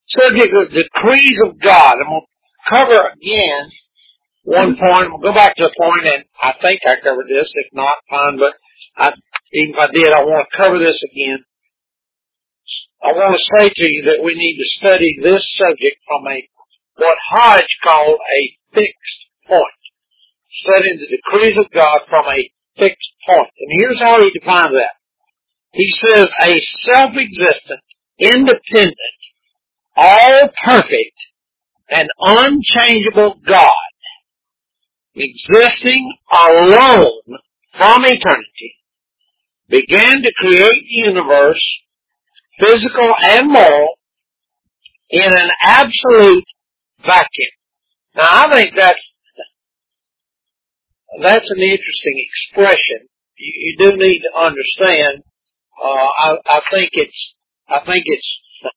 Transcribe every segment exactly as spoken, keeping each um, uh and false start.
subject of decrees of God. I'm going to cover again one point. I'm going to go back to a point, and I think I covered this. If not, fine. But I, even if I did, I want to cover this again. I want to say to you that we need to study this subject from a what Hodge called a fixed point. Studying the decrees of God from a fixed point. And here's how he defines that. He says, a self-existent, independent, all-perfect, and unchangeable God, existing alone from eternity, began to create the universe, physical and moral, in an absolute vacuum. Now, I think that's that's an interesting expression. You, you do need to understand. Uh, I, I think it's I think it's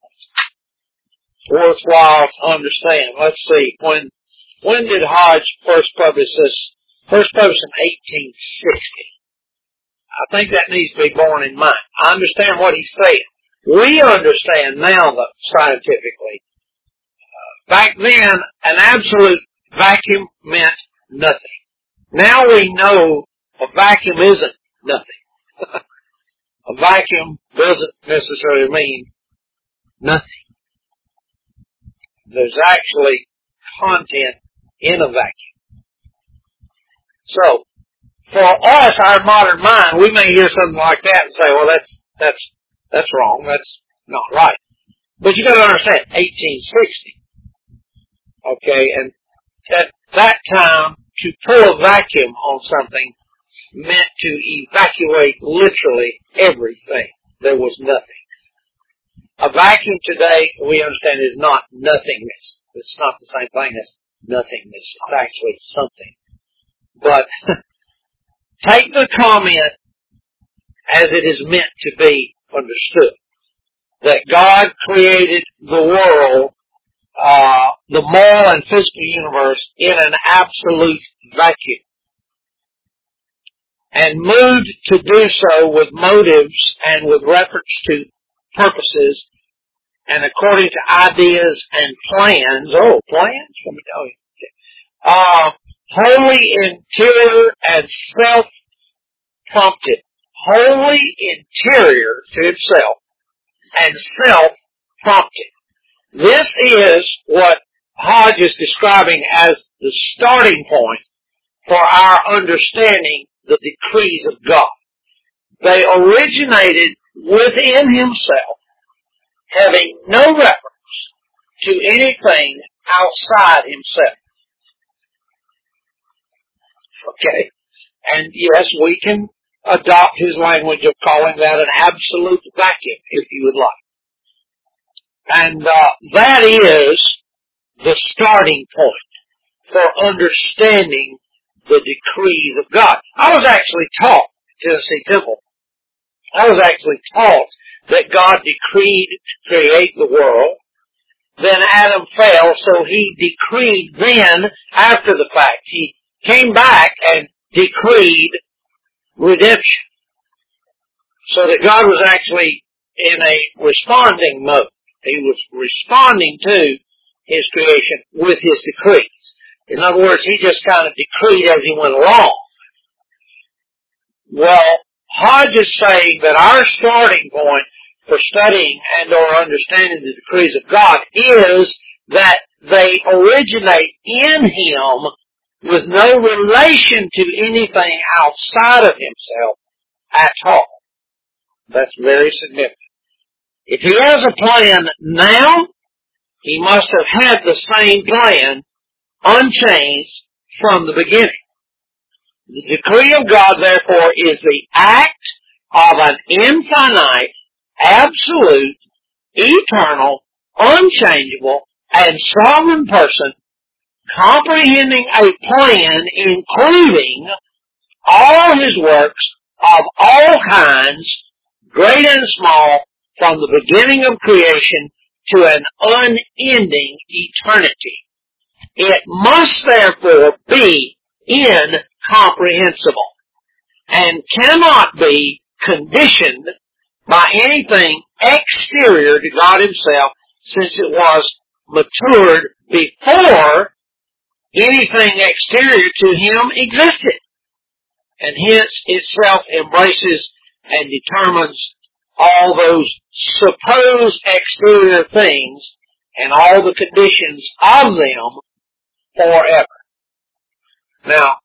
worthwhile to understand. Let's see. When when did Hodge first publish this? First published in eighteen sixty. I think that needs to be borne in mind. I understand what he's saying. We understand now that scientifically. Uh, back then, an absolute vacuum meant nothing. Now we know a vacuum isn't nothing. A vacuum doesn't necessarily mean nothing. There's actually content in a vacuum. So, for us, our modern mind, we may hear something like that and say, well, that's, that's, that's wrong. That's not right. But you gotta understand, eighteen sixty. Okay, and at that time, to pull a vacuum on something meant to evacuate literally everything. There was nothing. A vacuum today, we understand, is not nothingness. It's not the same thing as nothingness. It's actually something. But take the comment as it is meant to be understood. That God created the world, uh, the moral and physical universe in an absolute vacuum. And moved to do so with motives and with reference to purposes and according to ideas and plans. Oh, plans? Let me tell you. Uh, wholly interior and self-prompted. Wholly interior to itself and self-prompted. This is what Hodge is describing as the starting point for our understanding the decrees of God. They originated within himself, having no reference to anything outside himself. Okay? And yes, we can adopt his language of calling that an absolute vacuum, if you would like. And uh, that is the starting point for understanding the decrees of God. I was actually taught, Tennessee Temple, I was actually taught that God decreed to create the world. Then Adam fell, so he decreed then, after the fact, he came back and decreed redemption. So that God was actually in a responding mode. He was responding to his creation with his decrees. In other words, he just kind of decreed as he went along. Well, Hodge is saying that our starting point for studying and or understanding the decrees of God is that they originate in him with no relation to anything outside of himself at all. That's very significant. If he has a plan now, he must have had the same plan unchanged from the beginning. The decree of God, therefore, is the act of an infinite, absolute, eternal, unchangeable, and sovereign person comprehending a plan including all his works of all kinds, great and small, from the beginning of creation to an unending eternity. It must therefore be incomprehensible and cannot be conditioned by anything exterior to God himself, since it was matured before anything exterior to him existed, and hence itself embraces and determines all those supposed exterior things and all the conditions of them forever. Now,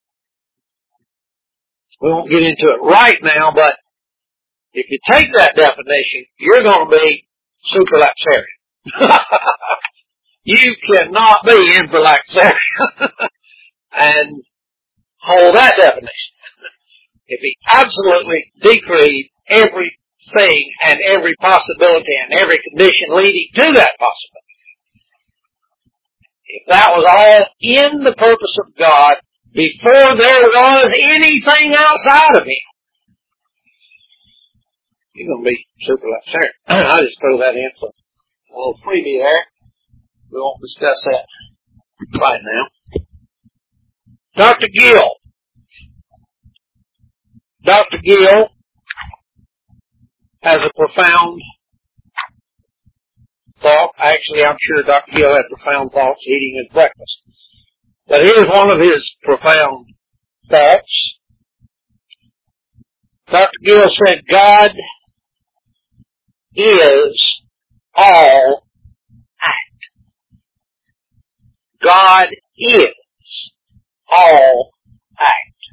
we won't get into it right now, but if you take that definition, you're going to be superlapsarian. You cannot be infralapsarian and hold that definition. If he absolutely decreed everything and every possibility and every condition leading to that possibility, if that was all in the purpose of God before there was anything outside of him, you're going to be superlapsarian. I'll just throw that in for a little freebie there. We won't discuss that right now. Doctor Gill. Doctor Gill has a profound thought. Actually, I'm sure Doctor Gill had profound thoughts eating his breakfast. But here's one of his profound thoughts. Doctor Gill said, God is all act. God is all act.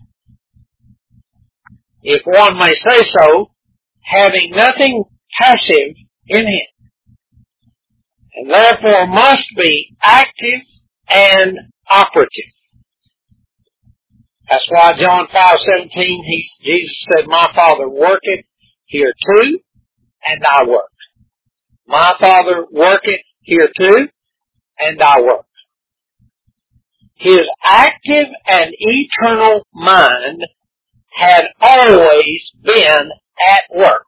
If one may say so, having nothing passive in him, and therefore must be active and operative. That's why John five seventeen, he, Jesus said, my Father worketh here too, and I work. My Father worketh here too, and I work. His active and eternal mind had always been at work.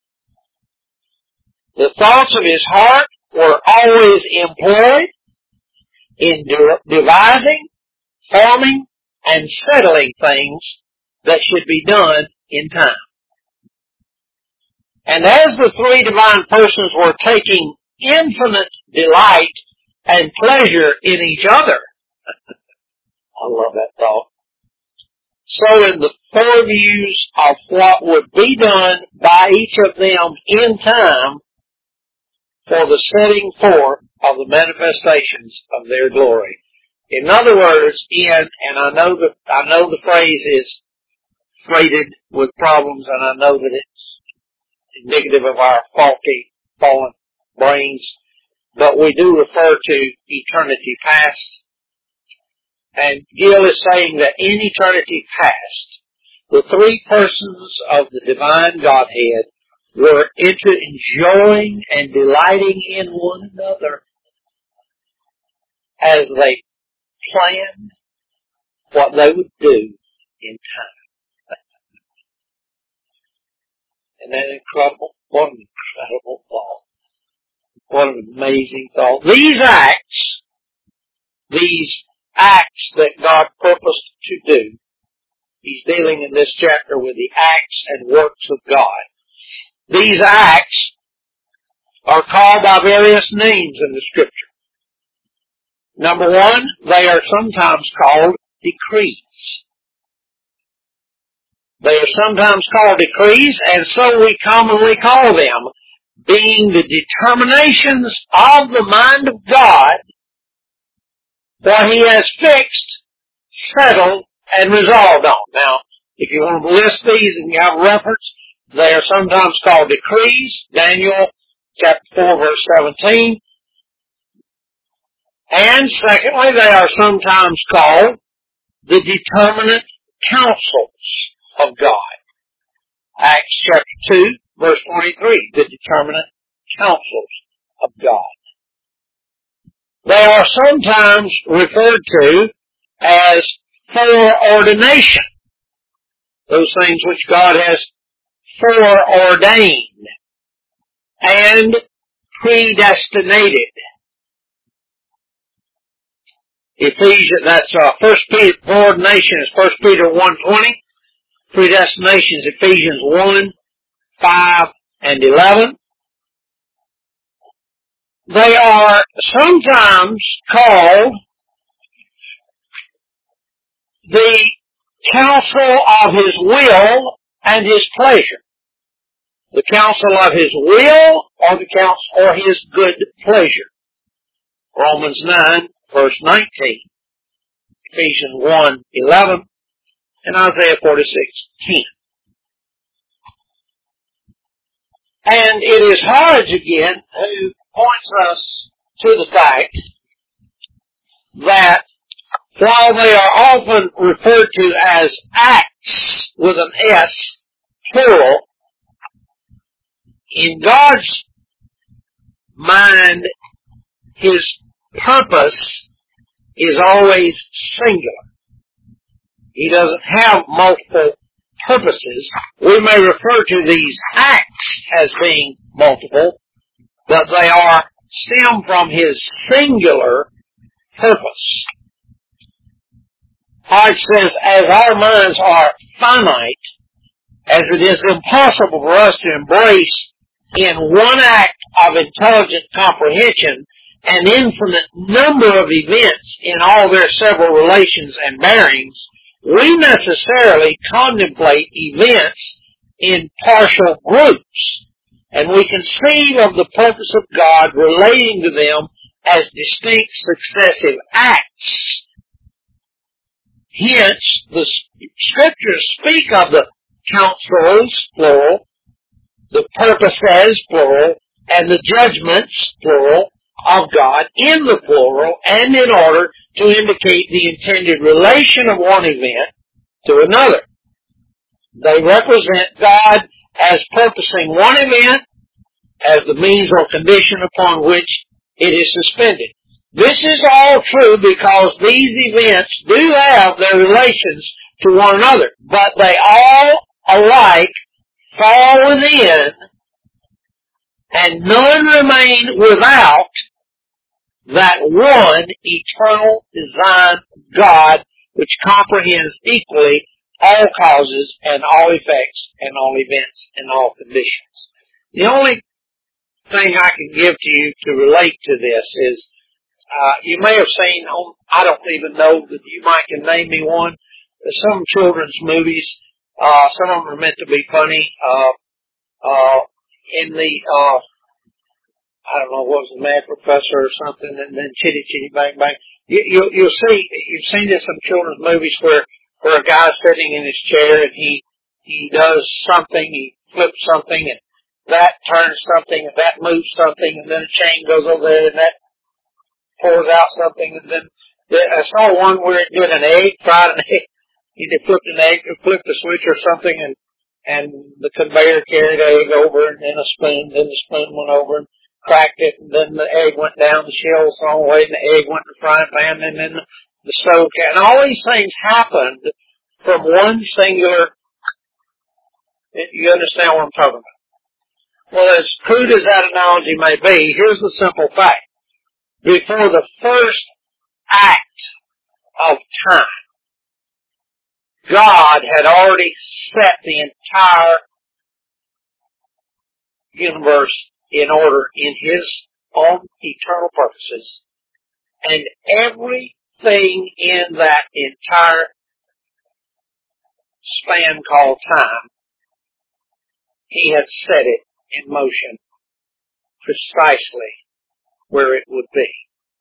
The thoughts of his heart were always employed in devising, forming, and settling things that should be done in time. And as the three divine persons were taking infinite delight and pleasure in each other, I love that thought, so in the purviews of what would be done by each of them in time for the setting forth of the manifestations of their glory. In other words, in, and I know that, I know the phrase is freighted with problems, and I know that it's indicative of our faulty, fallen brains, but we do refer to eternity past. And Gill is saying that in eternity past, the three persons of the divine Godhead were into enjoying and delighting in one another as they planned what they would do in time. Isn't that incredible? What an incredible thought. What an amazing thought. These acts, these acts that God purposed to do, he's dealing in this chapter with the acts and works of God. These acts are called by various names in the Scripture. Number one, they are sometimes called decrees. They are sometimes called decrees, and so we commonly call them, being the determinations of the mind of God, what he has fixed, settled, and resolved on. Now, if you want to list these and you have a reference, they are sometimes called decrees, Daniel chapter four verse seventeen. And secondly, they are sometimes called the determinate counsels of God. Acts chapter two verse twenty-three, the determinate counsels of God. They are sometimes referred to as foreordination, those things which God has foreordained and predestinated. Ephesians, that's uh, First Peter, foreordination is First Peter one twenty, predestination is Ephesians one, five, and eleven. They are sometimes called the counsel of His will and His pleasure. The counsel of His will or the counsel or His good pleasure. Romans nine, verse nineteen. Ephesians one, eleven. And Isaiah forty-six, ten. And it is Hodge again who points us to the fact that while they are often referred to as acts with an S, plural, in God's mind, His purpose is always singular. He doesn't have multiple purposes. We may refer to these acts as being multiple, but they are stem from His singular purpose. Hodge says, as our minds are finite, as it is impossible for us to embrace in one act of intelligent comprehension an infinite number of events in all their several relations and bearings, we necessarily contemplate events in partial groups, and we conceive of the purpose of God relating to them as distinct successive acts. Hence, the Scriptures speak of the counsels, plural, the purposes, plural, and the judgments, plural, of God in the plural and in order to indicate the intended relation of one event to another. They represent God as purposing one event as the means or condition upon which it is suspended. This is all true because these events do have their relations to one another, but they all alike fall within and none remain without that one eternal design of God which comprehends equally all causes and all effects and all events and all conditions. The only thing I can give to you to relate to this is, uh, you may have seen, on, I don't even know that you might can name me one, some children's movies, uh, some of them are meant to be funny, uh, uh, in the, uh, I don't know, what was the Mad Professor or something, and then Chitty Chitty Bang Bang. You, you, you'll see, you've seen this in children's movies where, where a guy's sitting in his chair and he, he does something, he flips something, and that turns something, and that moves something, and then a chain goes over there, and that pours out something, and then I saw one where it did an egg, fried an egg. He did flipped an egg, or flipped a switch or something, and, and the conveyor carried the egg over, and then a spoon, then the spoon went over, and cracked it, and then the egg went down, the shell was thrown away, and the egg went in the frying pan, and then the, the stove can. And all these things happened from one singular, you understand what I'm talking about. Well, as crude as that analogy may be, here's the simple fact. Before the first act of time, God had already set the entire universe in order in His own eternal purposes, and everything in that entire span called time, He had set it in motion precisely where it would be.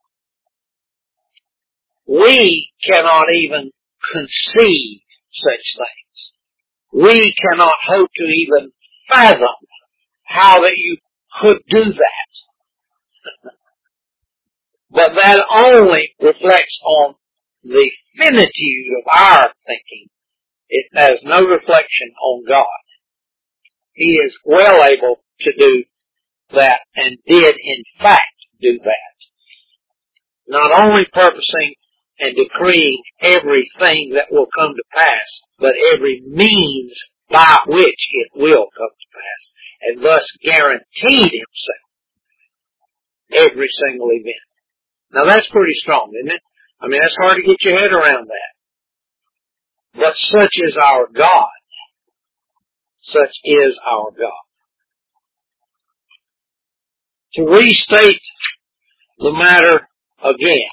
We cannot even conceive such things. We cannot hope to even fathom how that you could do that. But that only reflects on the finitude of our thinking. It has no reflection on God. He is well able to do that and did in fact do that. Not only purposing and decreeing everything that will come to pass, but every means by which it will come to pass, and thus guaranteed Himself every single event. Now that's pretty strong, isn't it? I mean, that's hard to get your head around that. But such is our God. Such is our God. To restate the matter again,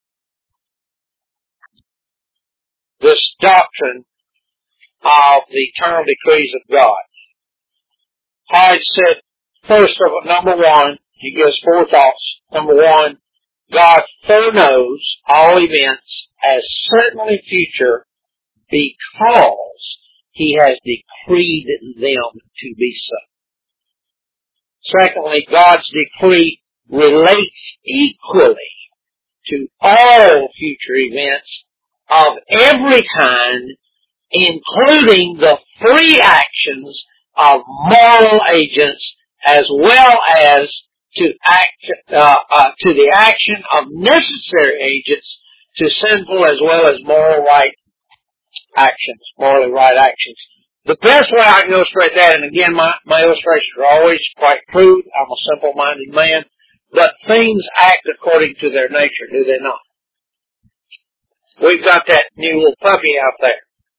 this doctrine of the eternal decrees of God. Hyde said, first of all, number one, he gives four thoughts. Number one, God foreknows all events as certainly future because He has decreed them to be so. Secondly, God's decree relates equally to all future events of every kind, including the free actions of moral agents as well as to act, uh, uh, to the action of necessary agents to sinful as well as moral right actions, morally right actions. The best way I can illustrate that, and again, my, my illustrations are always quite crude. I'm a simple-minded man, but things act according to their nature, do they not? We've got that new little puppy out there.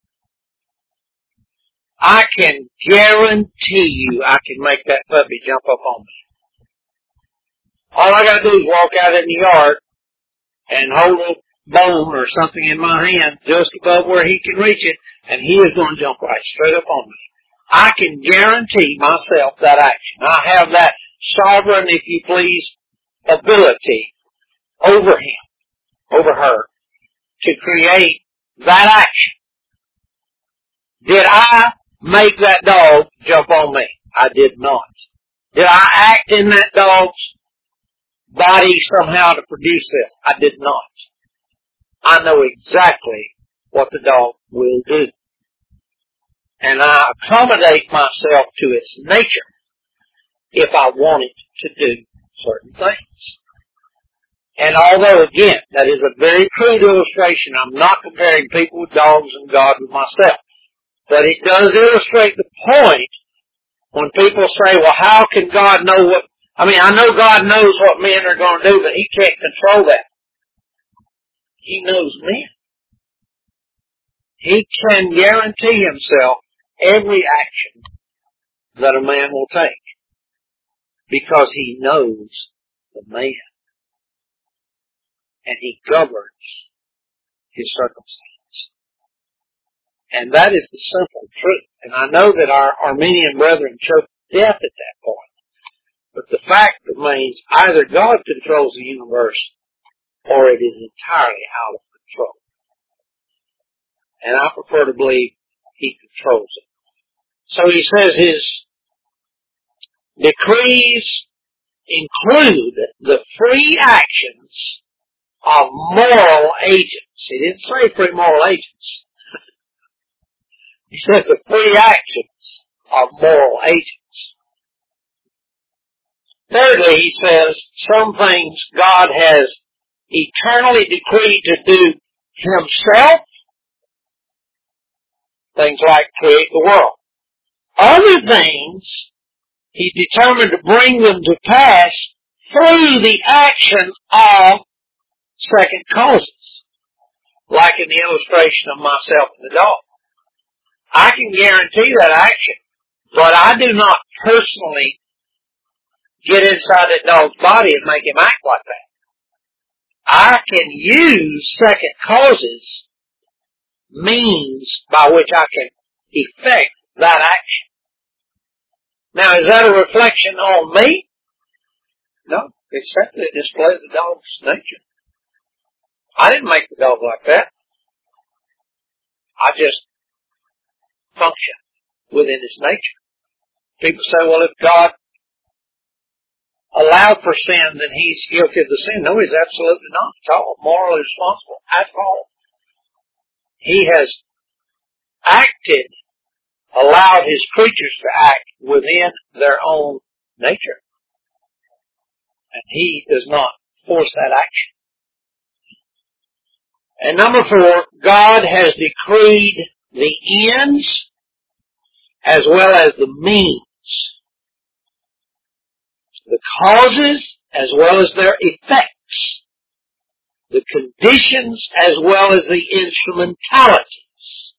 I can guarantee you I can make that puppy jump up on me. All I gotta do is walk out in the yard and hold a bone or something in my hand just above where he can reach it, and he is going to jump right straight up on me. I can guarantee myself that action. I have that sovereign, if you please, ability over him, over her, to create that action. Did I make that dog jump on me? I did not. Did I act in that dog's body somehow to produce this? I did not. I know exactly what the dog will do. And I accommodate myself to its nature if I want it to do certain things. And although, again, that is a very crude illustration, I'm not comparing people with dogs and God with myself. But it does illustrate the point when people say, well, how can God know what, I mean, I know God knows what men are going to do, but He can't control that. He knows men. He can guarantee Himself every action that a man will take because He knows the man. And He governs his circumstance. And that is the simple truth. And I know that our Armenian brethren choke to death at that point. But the fact remains, either God controls the universe or it is entirely out of control. And I prefer to believe He controls it. So He says His decrees include the free actions of moral agents. He didn't say free moral agents. He said the free actions of moral agents. Thirdly, he says some things God has eternally decreed to do Himself. Things like create the world. Other things He determined to bring them to pass through the action of second causes. Like in the illustration of myself and the dog. I can guarantee that action, but I do not personally get inside that dog's body and make him act like that. I can use second causes, means by which I can effect that action. Now, is that a reflection on me? No, it's simply a display of the dog's nature. I didn't make the dog like that. I just function within its nature. People say, well, if God allowed for sin, then He's guilty of the sin. No, He's absolutely not at all morally responsible at all. He has acted, allowed His creatures to act within their own nature. And He does not force that action. And number four, God has decreed the ends as well as the means. The causes as well as their effects. The conditions as well as the instrumentalities.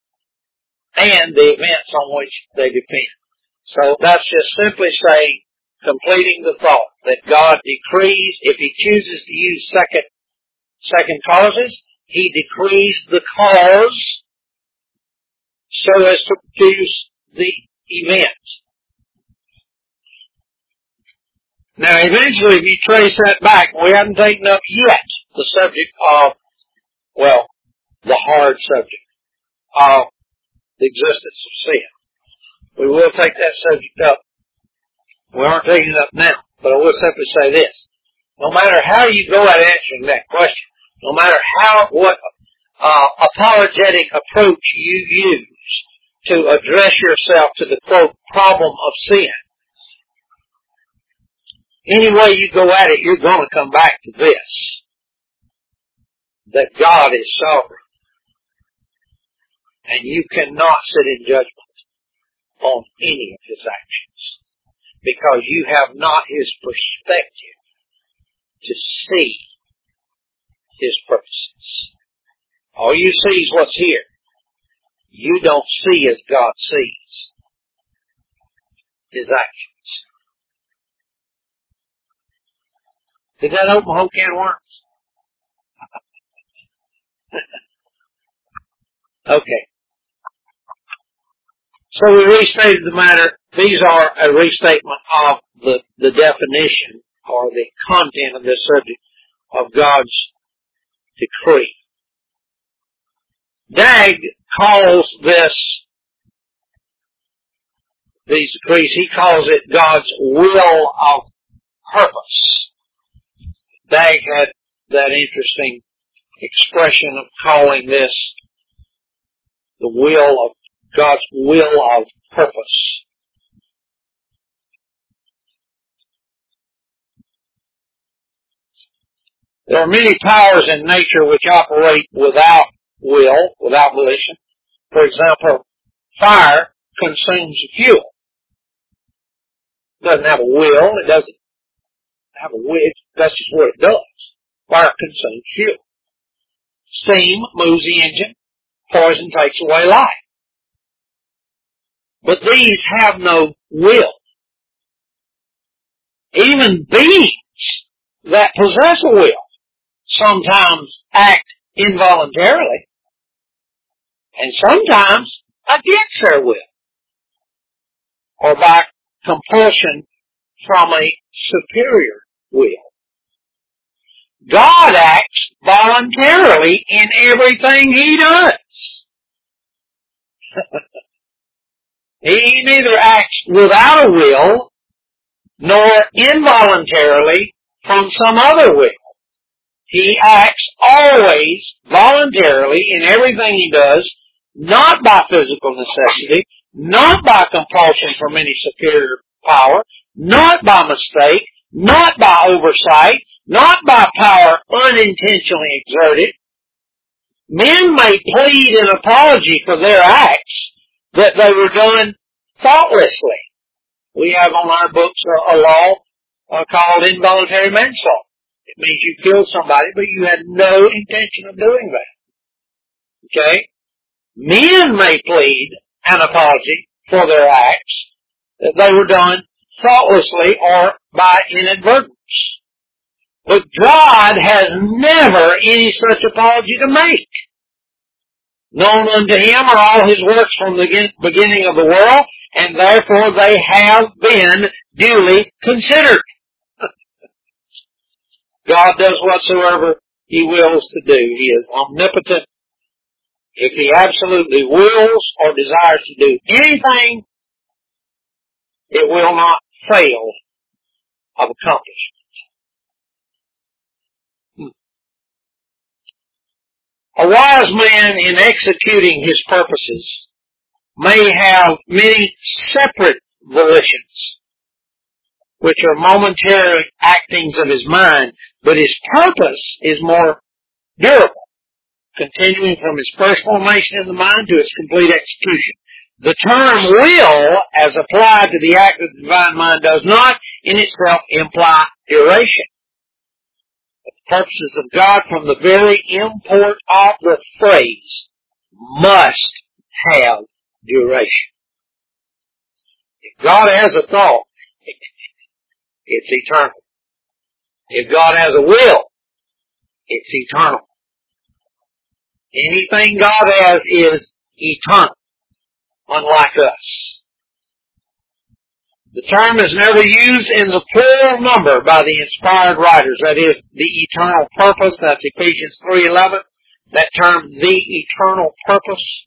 And the events on which they depend. So that's just simply saying completing the thought that God decrees, if He chooses to use second, second causes, He decrees the cause so as to produce the event. Now eventually, if you trace that back, we haven't taken up yet the subject of, well, the hard subject of the existence of sin. We will take that subject up. We aren't taking it up now, but I will simply say this. No matter how you go at answering that question, no matter how, what uh, apologetic approach you use to address yourself to the, quote, problem of sin, any way you go at it, you're going to come back to this, that God is sovereign. And you cannot sit in judgment on any of His actions, because you have not His perspective to see His purposes. All you see is what's here. You don't see as God sees His actions. Did that open a whole can of worms? Okay. So we restated the matter. These are a restatement of the, the definition or the content of this subject of God's decree. Dag calls this, these decrees, he calls it God's will of purpose. Dag had that interesting expression of calling this the will of God's will of purpose. There are many powers in nature which operate without will, without volition. For example, fire consumes fuel. It doesn't have a will, it doesn't have a will, that's just what it does. Fire consumes fuel. Steam moves the engine. Poison takes away life. But these have no will. Even beings that possess a will sometimes act involuntarily and sometimes against their will or by compulsion from a superior will. God acts voluntarily in everything He does. He neither acts without a will nor involuntarily from some other will. He acts always voluntarily in everything He does, not by physical necessity, not by compulsion from any superior power, not by mistake, not by oversight, not by power unintentionally exerted. Men may plead an apology for their acts that they were done thoughtlessly. We have on our books a, a law uh, called involuntary manslaughter. It means you killed somebody, but you had no intention of doing that. Okay? Men may plead an apology for their acts that they were done thoughtlessly or by inadvertence. But God has never any such apology to make. Known unto Him are all His works from the beginning of the world, and therefore they have been duly considered. God does whatsoever He wills to do. He is omnipotent. If He absolutely wills or desires to do anything, it will not fail of accomplishment. A wise man in executing his purposes may have many separate volitions, which are momentary actings of his mind, but his purpose is more durable, continuing from its first formation in the mind to its complete execution. The term will, as applied to the act of the divine mind, does not in itself imply duration. But the purposes of God, from the very import of the phrase, must have duration. If God has a thought, it's eternal. If God has a will, it's eternal. Anything God has is eternal, unlike us. The term is never used in the plural number by the inspired writers. That is, the eternal purpose. That's Ephesians three eleven. That term, the eternal purpose.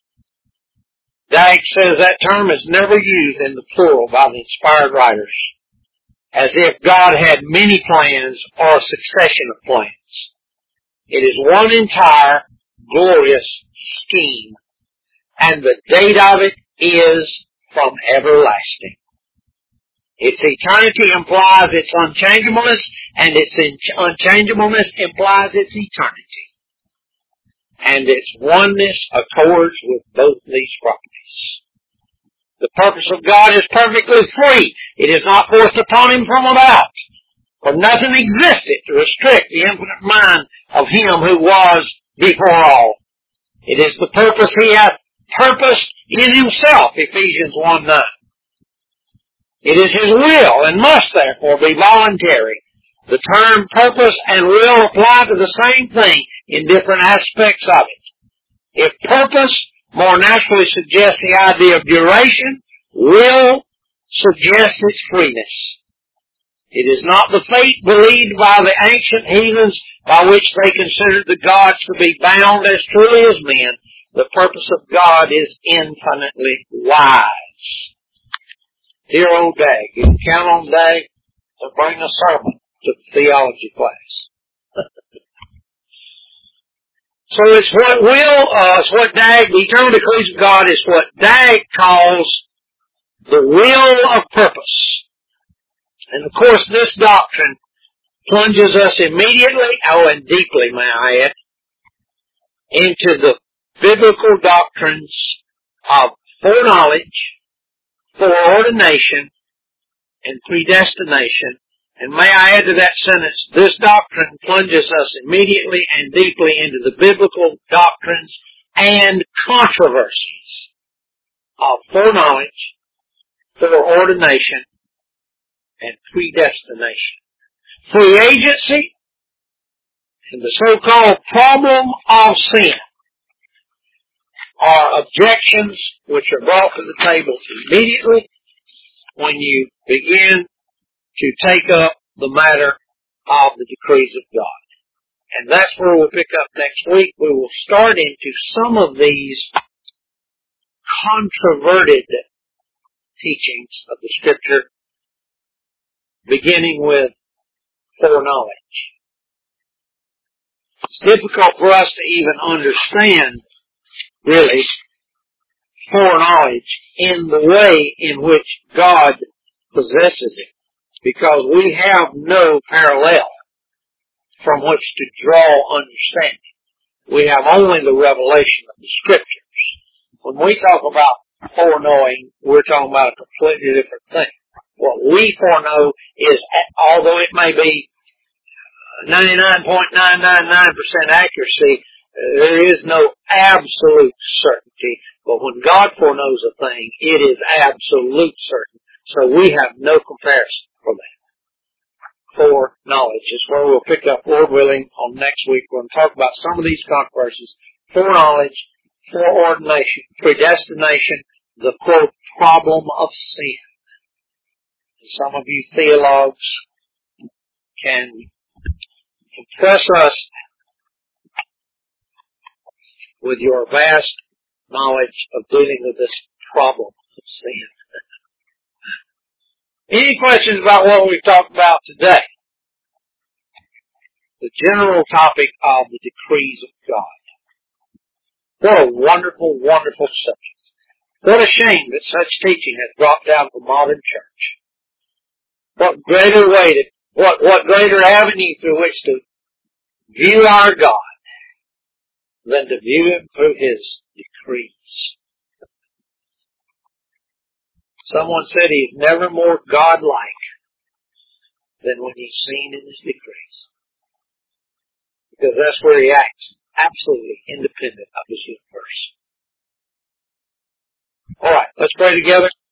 Dag says that term is never used in the plural by the inspired writers, as if God had many plans or a succession of plans. It is one entire glorious scheme, and the date of it is from everlasting. Its eternity implies its unchangeableness, and its unchangeableness implies its eternity. And its oneness accords with both these properties. The purpose of God is perfectly free. It is not forced upon Him from without. For nothing existed to restrict the infinite mind of Him who was before all. It is the purpose He hath purposed in Himself, Ephesians one nine. It is His will and must therefore be voluntary. The term purpose and will apply to the same thing in different aspects of it. If purpose more naturally suggests the idea of duration, will suggests its freeness. It is not the fate believed by the ancient heathens by which they considered the gods to be bound as truly as men. The purpose of God is infinitely wise. Dear old Dag, you can count on Dag to bring a sermon to the theology class. So it's what will, uh, it's what Dag, the eternal decrees of God is what Dag calls the will of purpose. And of course this doctrine plunges us immediately, oh and deeply may I add, into the biblical doctrines of foreknowledge, foreordination, and predestination. And may I add to that sentence, this doctrine plunges us immediately and deeply into the biblical doctrines and controversies of foreknowledge, foreordination, and predestination. Free agency and the so-called problem of sin are objections which are brought to the table immediately when you begin to take up the matter of the decrees of God. And that's where we'll pick up next week. We will start into some of these controverted teachings of the Scripture, beginning with foreknowledge. It's difficult for us to even understand, really, foreknowledge in the way in which God possesses it, because we have no parallel from which to draw understanding. We have only the revelation of the Scriptures. When we talk about foreknowing, we're talking about a completely different thing. What we foreknow is, although it may be ninety-nine point nine nine nine percent accuracy, there is no absolute certainty. But when God foreknows a thing, it is absolute certain. So we have no comparison for that. Foreknowledge is where we'll pick up, Lord willing, on next week. We're going to talk about some of these controversies. Foreknowledge, foreordination, predestination, the quote, problem of sin. Some of you theologues can impress us with your vast knowledge of dealing with this problem of sin. Any questions about what we've talked about today? The general topic of the decrees of God. What a wonderful, wonderful subject. What a shame that such teaching has dropped out of the modern church. What greater way to, what, what greater avenue through which to view our God than to view Him through His decrees. Someone said He's never more God-like than when He's seen in His decrees. Because that's where He acts absolutely independent of His universe. Alright, let's pray together.